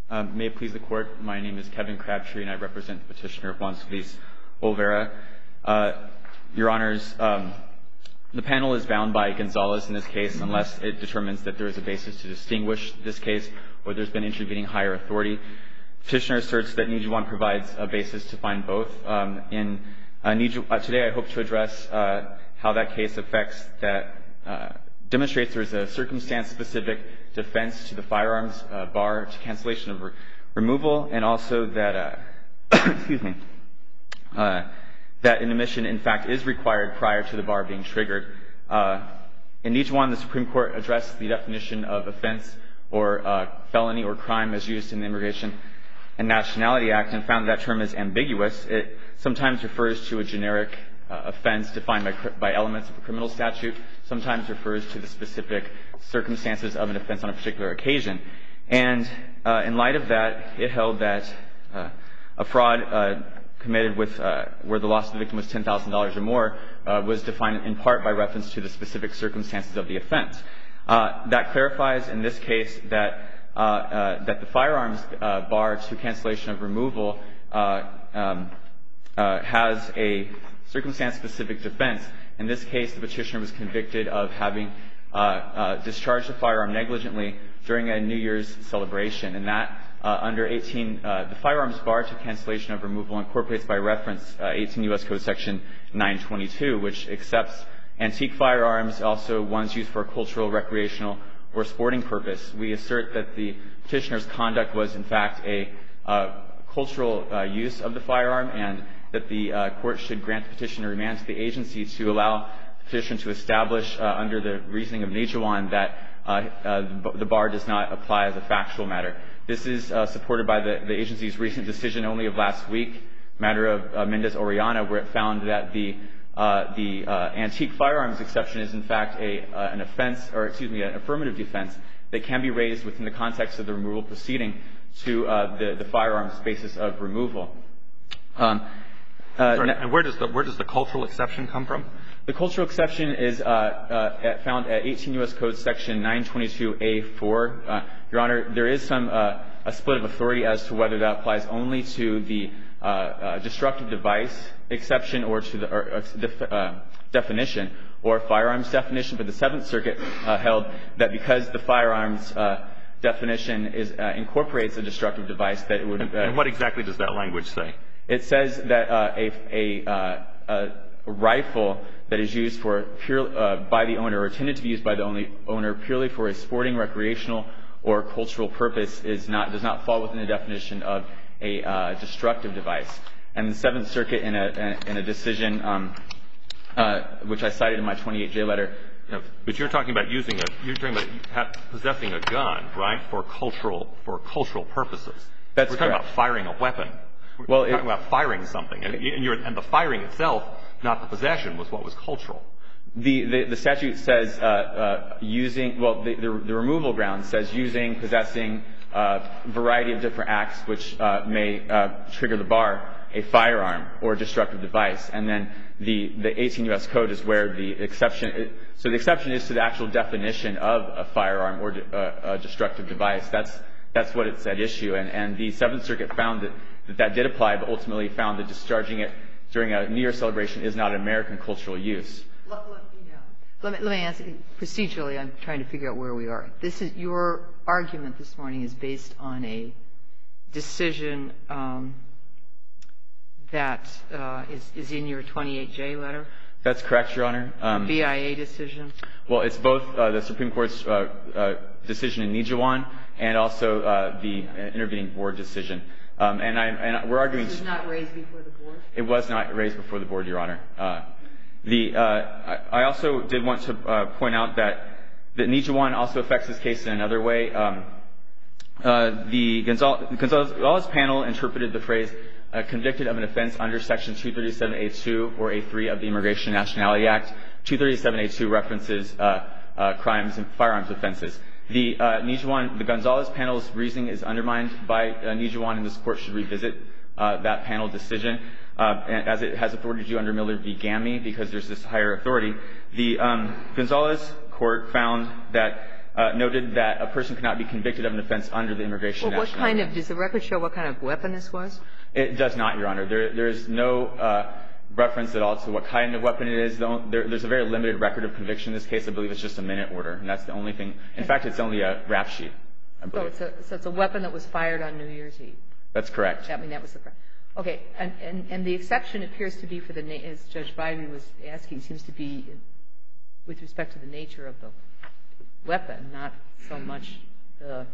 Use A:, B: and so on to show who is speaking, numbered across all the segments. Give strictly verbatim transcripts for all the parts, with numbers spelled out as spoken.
A: Um, may it please the Court, my name is Kevin Crabtree and I represent the petitioner Juan Solis Olvera. Uh, Your Honors, um, the panel is bound by Gonzalez in this case unless it determines that there is a basis to distinguish this case or there's been intervening higher authority. Petitioner asserts that Nijuan provides a basis to find both. Um, in uh, Niju, uh, today I hope to address uh, how that case affects that uh, demonstrates there is a circumstance-specific defense to the firearms uh, bar to cancellation of re- removal, and also that uh, excuse me uh, that an admission in fact is required prior to the bar being triggered. Uh, in Nijuan, the Supreme Court addressed the definition of offense or uh, felony or crime as used in the Immigration and Nationality Act and found that term is ambiguous. It sometimes refers to a generic uh, offense defined by, by elements of a criminal statute, sometimes refers to the specific circumstances of an offense on a particular occasion. And uh, in light of that, it held that uh, a fraud uh, committed with uh, where the loss of the victim was ten thousand dollars or more uh, was defined in part by reference to the specific circumstances of the offense. Uh, that clarifies in this case that uh, uh, that the firearms uh, bar to cancellation of removal uh, um, uh, has a circumstance-specific defense. In this case, the petitioner was convicted of having uh, uh, discharged a firearm negligently during a New Year's celebration, and that uh, under eighteen, uh, the firearms bar to cancellation of removal incorporates by reference uh, eighteen U S Code Section nine twenty-two, which accepts antique firearms, also ones used for a cultural, recreational, or sporting purpose. We assert that the petitioner's conduct was, in fact, a uh, cultural uh, use of the firearm, and that the uh, court should grant the petitioner remand to the agency to allow the petitioner to establish, uh, under the reasoning of Nijuan, that uh, uh, the bar does not apply as a factual matter. This is uh, supported by the, the agency's recent decision only of last week, matter of uh, Mendez-Oriana, where it found that the Uh, the uh, antique firearms exception is in fact a uh, an offense, or excuse me, an affirmative defense that can be raised within the context of the removal proceeding to uh, the the firearms basis of removal. Um, uh,
B: Sorry, and where does the where does the cultural exception come from?
A: The cultural exception is uh, uh, at, found at eighteen U S Code Section nine twenty-two A four. Uh, Your Honor, there is some uh, a split of authority as to whether that applies only to the uh, uh, destructive device exception or to the or, uh, def, uh, definition or firearms definition. But the Seventh Circuit uh, held that because the firearms uh, definition is uh, incorporates a destructive device, that it would. Uh,
B: and what exactly does that language say?
A: It says that uh, a a, uh, a a rifle that is used for pure uh, by the owner or intended to be used by the only owner purely for a sporting, recreational, or cultural purpose is not does not fall within the definition of a uh, destructive device. And the Seventh Circuit, in a in a decision um, uh, which I cited in my twenty-eight J letter.
B: No, but you're talking about using a you're talking about possessing a gun, right, for cultural for cultural purposes.
A: That's
B: We're talking
A: correct.
B: about firing a weapon. We're
A: well,
B: talking
A: it,
B: about firing something, and, and, you're, and the firing itself, not the possession, was what was cultural.
A: The, the, the statute says uh, uh, using, well, the, the, the removal ground says using, possessing a uh, variety of different acts which uh, may uh, trigger the bar, a firearm or destructive device. And then the, the eighteen U S Code is where the exception, so the exception is to the actual definition of a firearm or de, uh, a destructive device. That's, that's what it's at issue. And, and the Seventh Circuit found that, that that did apply, but ultimately found that discharging it during a New Year celebration is not an American cultural use.
C: Let, let, yeah. let, me, let me ask you, procedurally, I'm trying to figure out where we are. This is your argument this morning is based on a decision um, that uh, is, is in your twenty-eight J letter?
A: That's correct, Your Honor. Um,
C: B I A decision?
A: Well, it's both uh, the Supreme Court's uh, uh, decision in Nijuan and also uh, the intervening board decision. Um, and, I, and we're arguing.
C: This was not raised before the board?
A: It was not raised before the board, Your Honor. Uh, the uh, I, I also did want to uh, point out that that Nijuan also affects this case in another way. Um, uh, the Gonzalez, Gonzalez panel interpreted the phrase uh, "convicted of an offense under Section two thirty-seven A two or A three of the Immigration and Nationality Act." two thirty-seven A two references uh, uh, crimes and firearms offenses. The uh, Nijuan, the Gonzalez panel's reasoning is undermined by uh, Nijuan, and this court should revisit uh, that panel decision, uh, as it has authority to do under Miller v. Gammy, because there's this higher authority. The um, Gonzalez court found that uh, noted that a person cannot be convicted of an offense under the Immigration
C: Well, what
A: Nationality
C: kind
A: Act.
C: of, does the record show what kind of weapon this was?
A: It does not, Your Honor. There, there is no uh, reference at all to what kind of weapon it is. There, there's a very limited record of conviction in this case. I believe it's just a minute order, and that's the only thing. In fact, it's only a rap sheet, I
C: So
A: believe.
C: it's, a, so it's a weapon that was fired on New Year's Eve.
A: That's correct.
C: I mean, that was the crime. Okay, and, and, and the exception appears to be for the, na- as Judge Bybee was asking, seems to be with respect to the nature of the weapon, not so much the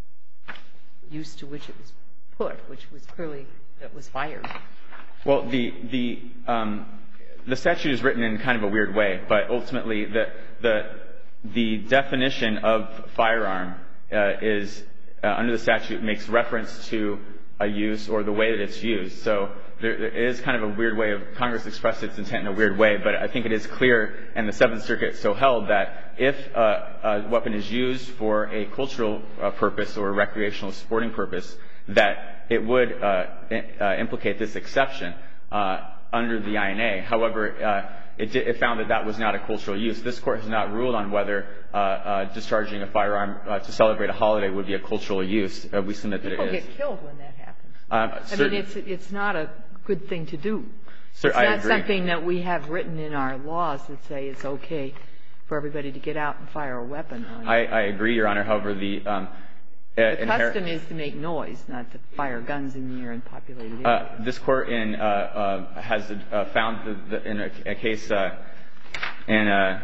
C: use to which it was put, which was clearly that was fired.
A: Well, the the um, the statute is written in kind of a weird way, but ultimately the the the definition of firearm uh, is uh, under the statute makes reference to a use or the way that it's used. So there, there is kind of a weird way of Congress expressed its intent in a weird way, but I think it is clear, and the Seventh Circuit so held, that if uh, a weapon is used for a cultural uh, purpose or a recreational sporting purpose, that it would uh, uh, implicate this exception uh, under the I N A. However, uh, it, did, it found that that was not a cultural use. This Court has not ruled on whether uh, uh, discharging a firearm uh, to celebrate a holiday would be a cultural use. Uh, we submit that it is.
C: People get killed when that happens.
A: Um,
C: I
A: certain,
C: mean, it's it's not a good thing to do.
A: Sir,
C: it's
A: I
C: not
A: agree.
C: something that we have written in our laws that say it's okay for everybody to get out and fire a weapon on.
A: I, I agree, Your Honor. However, the um,
C: The
A: inher-
C: custom is to make noise, not to fire guns in the air in populated areas.
A: Uh, this court in uh, uh, has uh, found the, the, in a, a case uh, in uh,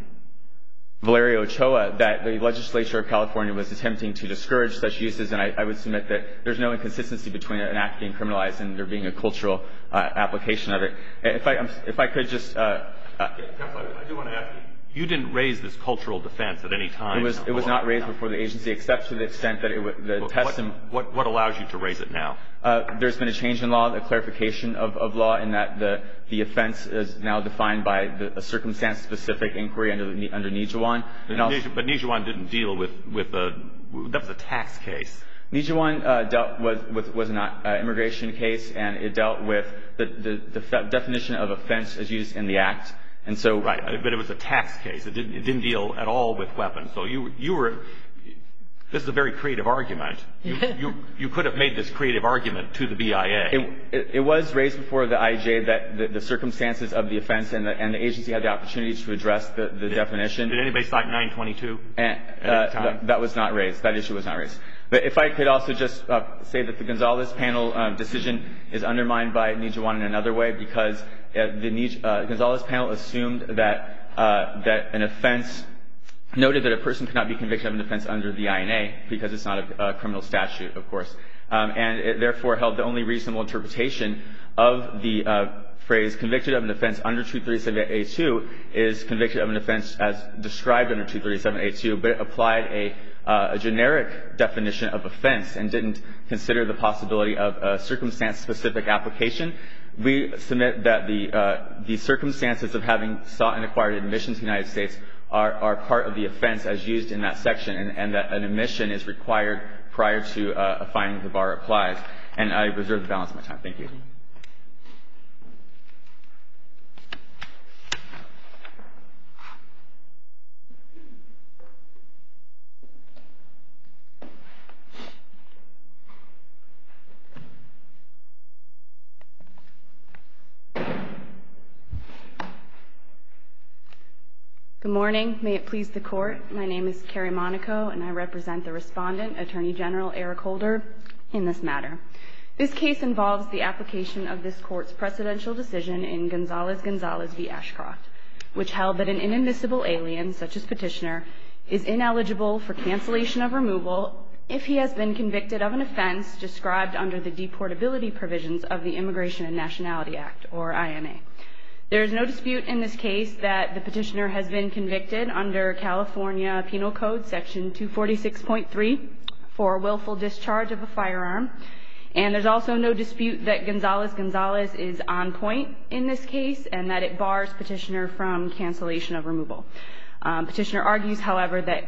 A: Valerio Ochoa that the legislature of California was attempting to discourage such uses, and I, I would submit that there's no inconsistency between an act being criminalized and there being a cultural uh, application of it. If I if I could just. Uh, uh,
B: I do want to ask you. You didn't raise this cultural defense at any time.
A: It was it was not raised before the agency, except to the extent that it w- the
B: what,
A: testimony.
B: What, what allows you to raise it now?
A: Uh, there's been a change in law, a clarification of, of law, in that the the offense is now defined by the, a circumstance-specific inquiry under the, under Nijuan.
B: But Nijuan didn't deal with with a that was a tax case.
A: Nijuan uh, dealt with, with was an uh, immigration case, and it dealt with the the, the fe- definition of offense as used in the act. And so,
B: right, but it was a tax case. It didn't, it didn't deal at all with weapons. So you, you were. This is a very creative argument. You, you, you could have made this creative argument to the B I A.
A: It, it, it was raised before the I J that the, the circumstances of the offense and the, and the agency had the opportunity to address the, the
B: did,
A: definition.
B: Did anybody cite nine twenty-two?
A: And uh, th- that was not raised. That issue was not raised. But if I could also just uh, say that the Gonzalez panel um, decision is undermined by Nijuan in another way, because uh, the Nij- uh, Gonzalez panel assumed that uh, that an offense noted that a person cannot be convicted of an offense under the I N A because it's not a, a criminal statute, of course, um, and it therefore held the only reasonable interpretation of the uh, phrase convicted of an offense under two thirty-seven A two is convicted of an offense as described under two thirty-seven A two, but it applied a Uh, a generic definition of offense and didn't consider the possibility of a circumstance-specific application. We submit that the uh, the circumstances of having sought and acquired admission to the United States are, are part of the offense as used in that section, and, and that an admission is required prior to uh, a finding the bar applies. And I reserve the balance of my time. Thank you.
D: Good morning. May it please the Court. My name is Carrie Monaco, and I represent the respondent, Attorney General Eric Holder, in this matter. This case involves the application of this Court's precedential decision in Gonzalez-Gonzalez v. Ashcroft, which held that an inadmissible alien, such as petitioner, is ineligible for cancellation of removal if he has been convicted of an offense described under the deportability provisions of the Immigration and Nationality Act, or I N A. There is no dispute in this case that the petitioner has been convicted under California Penal Code Section two forty-six point three for willful discharge of a firearm. And there's also no dispute that Gonzalez-Gonzalez is on point in this case and that it bars petitioner from cancellation of removal. Um, petitioner argues, however, that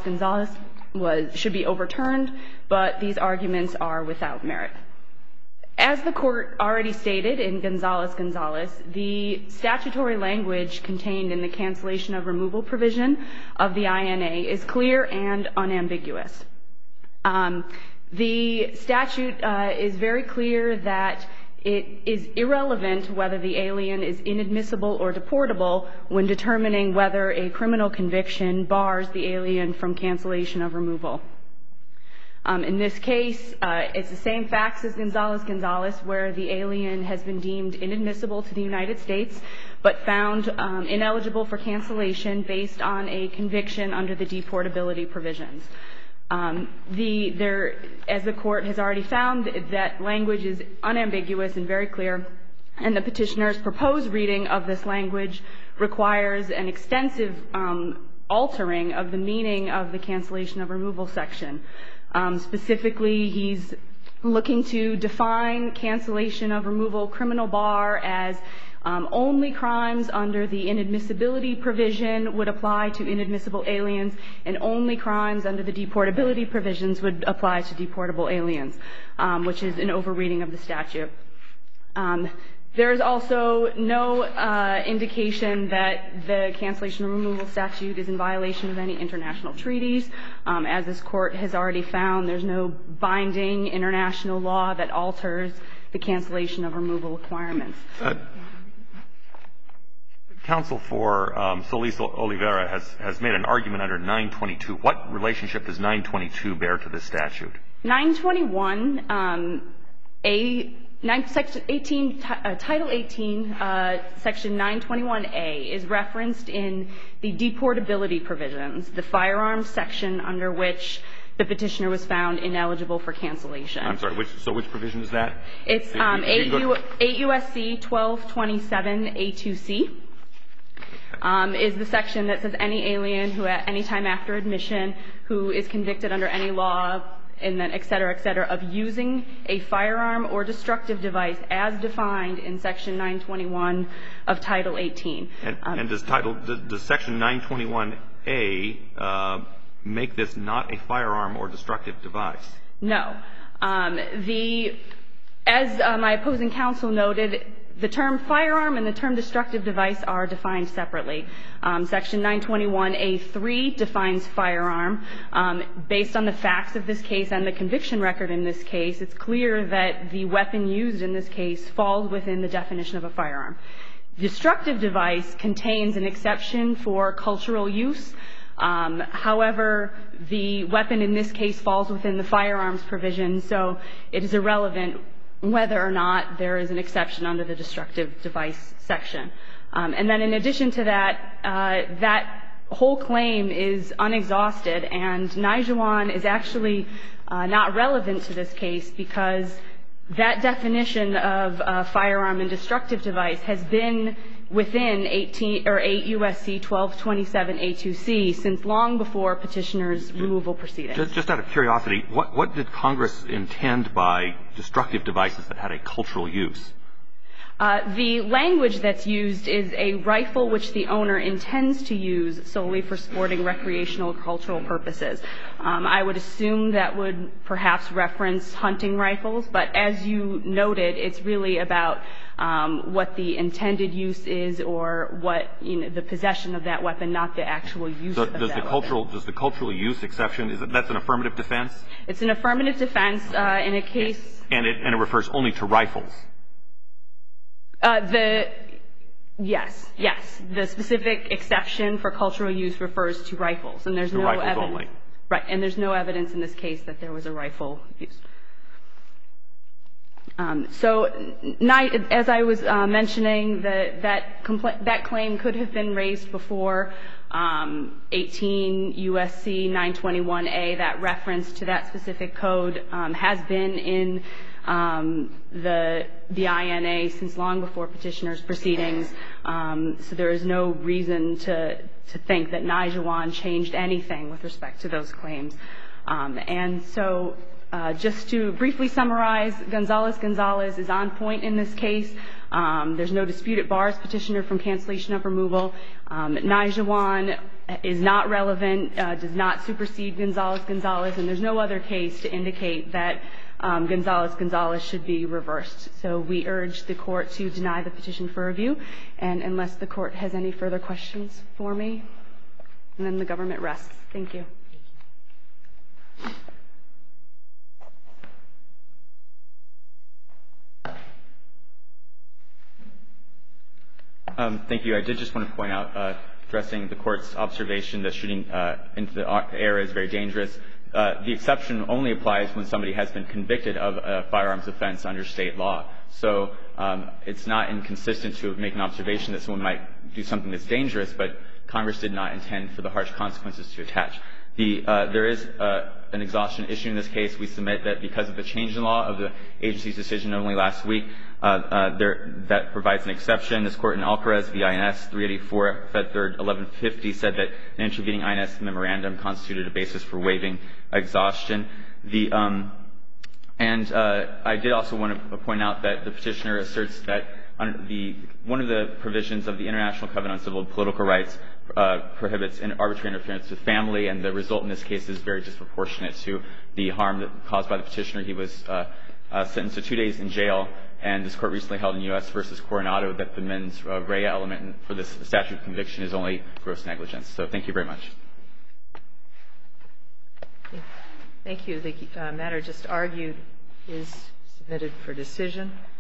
D: Gonzalez-Gonzalez was, should be overturned, but these arguments are without merit. As the Court already stated in Gonzales-Gonzales, the statutory language contained in the cancellation of removal provision of the I N A is clear and unambiguous. Um, the statute uh, is very clear that it is irrelevant whether the alien is inadmissible or deportable when determining whether a criminal conviction bars the alien from cancellation of removal. Um, in this case, uh, it's the same facts as Gonzales-Gonzales, where the alien has been deemed inadmissible to the United States, but found um, ineligible for cancellation based on a conviction under the deportability provisions. Um, the, there, as the Court has already found, that language is unambiguous and very clear, and the petitioner's proposed reading of this language requires an extensive um, altering of the meaning of the cancellation of removal section. Um, specifically, he's looking to define cancellation of removal criminal bar as um, only crimes under the inadmissibility provision would apply to inadmissible aliens, and only crimes under the deportability provisions would apply to deportable aliens, um, which is an overreading of the statute. Um, There is also no uh, indication that the cancellation and removal statute is in violation of any international treaties. Um, as this Court has already found, there's no binding international law that alters the cancellation of removal requirements.
B: Uh, counsel for um, Solis Oliveira has, has made an argument under nine twenty-two. What relationship does nine twenty-two bear to this statute?
D: nine twenty-one, um, a Section eighteen, uh, Title eighteen, uh, Section nine twenty-one A is referenced in the deportability provisions, the firearms section under which the petitioner was found ineligible for cancellation.
B: I'm sorry, which, so which provision is that?
D: It's um, eight U S C twelve twenty-seven A two C. Um, is the section that says any alien who at any time after admission who is convicted under any law and then et cetera, et cetera, of using a firearm or destructive device as defined in Section nine twenty-one of Title eighteen.
B: And,
D: um,
B: and does Title, does, does Section nine twenty-one A uh, make this not a firearm or destructive device?
D: No. Um, the, as uh, my opposing counsel noted, the term firearm and the term destructive device are defined separately. Um, Section nine twenty-one A three defines firearm. Um, based on the facts of this case and the conviction record in this case, it's clear that the weapon used in this case falls within the definition of a firearm. Destructive device contains an exception for cultural use. Um, however, the weapon in this case falls within the firearms provision, so it is irrelevant whether or not there is an exception under the destructive device section. Um, and then in addition to that, uh, that whole claim is unexhausted, and Nijuan is actually uh, not relevant to this case because that definition of uh, firearm and destructive device has been within eighteen or eight U S C twelve twenty-seven A two C since long before petitioner's removal proceedings.
B: Just, just out of curiosity, what, what did Congress intend by destructive devices that had a cultural use?
D: Uh, the language that's used is a rifle which the owner intends to use solely for sporting, recreational, or cultural purposes. Um, I would assume that would perhaps reference hunting rifles, but as you noted, it's really about um, what the intended use is or what, you know, the possession of that weapon, not the actual use
B: so
D: of
B: does
D: that
B: the cultural,
D: weapon.
B: Does the cultural use exception, is it, that's an affirmative defense?
D: It's an affirmative defense uh, in a case.
B: And it, and it refers only to rifles?
D: Uh, the yes, yes. The specific exception for cultural use refers to rifles, and there's
B: To
D: no
B: rifles
D: evidence.
B: only.
D: Right, and there's no evidence in this case that there was a rifle used. Um, so, as I was uh, mentioning, the, that compl- that claim could have been raised before um, eighteen U S C nine twenty-one A. That reference to that specific code um, has been in um, the the I N A since long before petitioner's proceedings. Um, so there is no reason to to think that Nijuan changed anything with respect to those claims. Um, and so. Uh, just to briefly summarize, Gonzales-Gonzales is on point in this case. Um, there's no dispute it bars petitioner from cancellation of removal. Um, Nijawan is not relevant, uh, does not supersede Gonzalez-Gonzalez, and there's no other case to indicate that um, Gonzalez-Gonzalez should be reversed. So we urge the Court to deny the petition for review, and unless the Court has any further questions for me, and then the government rests. Thank you.
A: Um, thank you. I did just want to point out, uh, addressing the Court's observation that shooting uh, into the air is very dangerous. Uh, the exception only applies when somebody has been convicted of a firearms offense under state law. So um, it's not inconsistent to make an observation that someone might do something that's dangerous, but Congress did not intend for the harsh consequences to attach. The, uh, there is uh, an exhaustion issue in this case. We submit that because of the change in law of the agency's decision only last week, uh, uh, there, that provides an exception. This Court in Alcarez v. I N S three eighty-four, Fed Third eleven fifty, said that an intervening I N S memorandum constituted a basis for waiving exhaustion. The, um, and uh, I did also want to point out that the petitioner asserts that under the, one of the provisions of the International Covenant on Civil and Political Rights uh, prohibits an arbitrary interference with family, and the result in this case is very disproportionate to the harm that caused by the petitioner. He was uh, uh, sentenced to two days in jail, and this Court recently held in U S versus Coronado that the mens uh, rea element for this statute of conviction is only gross negligence. So thank you very much.
C: Thank you. The uh, matter just argued is submitted for decision.